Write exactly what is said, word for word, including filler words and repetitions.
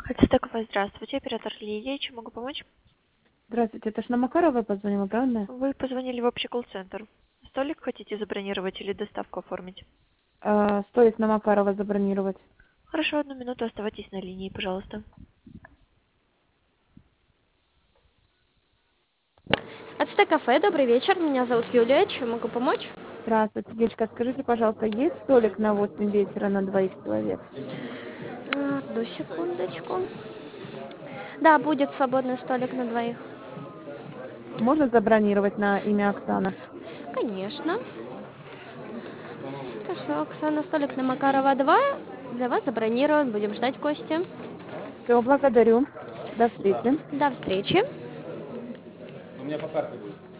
Хацтекова, здравствуйте, оператор Лидия, чем могу помочь? Здравствуйте, это ж на Макарова позвонила, правильно? Вы позвонили в общий колл-центр. Столик хотите забронировать или доставку оформить? А, столик на Макарова забронировать. Хорошо, одну минуту, оставайтесь на линии, пожалуйста. Ацтек кафе, добрый вечер. Меня зовут Юлия. Чем могу помочь? Здравствуйте, девочка, скажите, пожалуйста, есть столик на восемь вечера на двоих человек? А, Одну секундочку. Да, будет свободный столик на двоих. Можно забронировать на имя Оксана? Конечно. Хорошо, Оксана, столик на Макарова два. Для вас забронирован. Будем ждать гостя. Все, благодарю. До встречи. До встречи. У меня по карте будет.